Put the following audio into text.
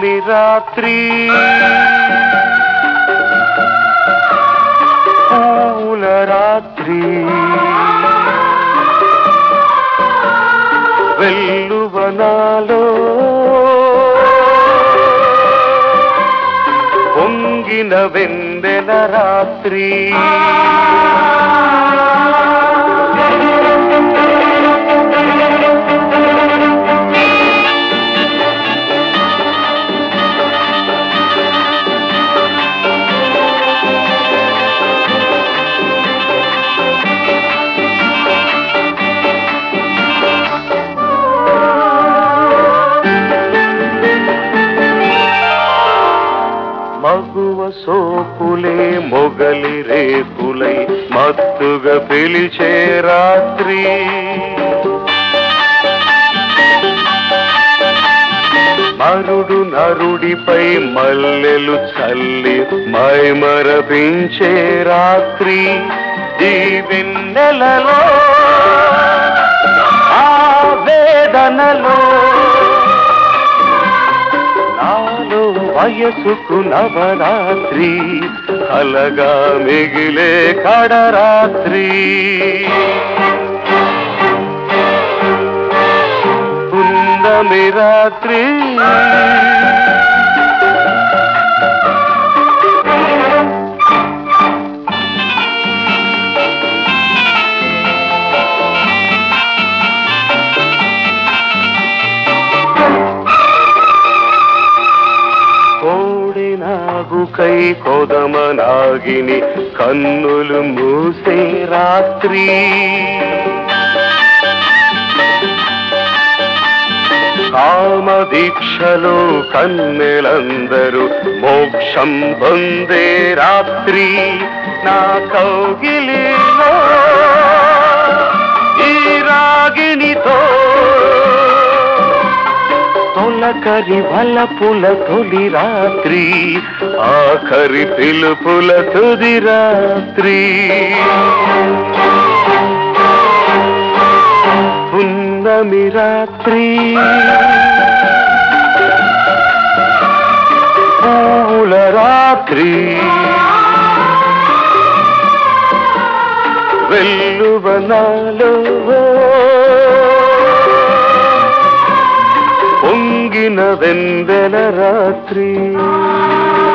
రాత్రి పూల రాత్రి వెల్లువనాలో పొంగిన వెన్నెల రాత్రి మగువ సోపులే మొగలి రేపులై మత్తుగా పిలిచే రాత్రి మరుడు నరుడిపై మల్లెలు చల్లి మైమరపించే రాత్రి ఈ వెన్నెలలో ఆ వేదనలో నాలో వయసుకు నవరాత్రి కలగా మిగిలే కడరాత్రి పున్నమి రాత్రి నాగుకై కొదమనాగిని కన్నులు మూసే రాత్రి కామదీక్షలో కన్నెలందరూ మోక్షం పొందే రాత్రి నా కౌగిలిలో ఈ రాగిణితో తొలకరి వలపుల తొలి రాత్రి ఆఖరి పిలుపుల తుది రాత్రి పున్నమి రాత్రి పూల రాత్రి వెల్లువనాలో పొంగిన వెన్నెల రాత్రి